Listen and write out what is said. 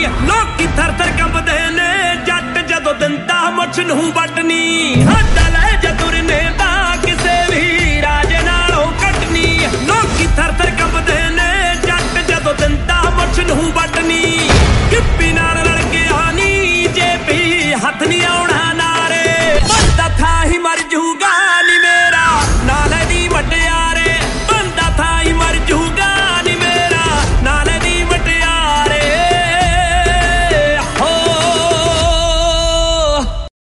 ਲੋਕੀ ਥਰ ਥਰ ਕੰਬਦੇ ਨੇ ਜੱਟ ਜਦੋਂ ਦਿੰਦਾ ਮੁੱਛ ਨੂੰ ਵੱਟਣੀ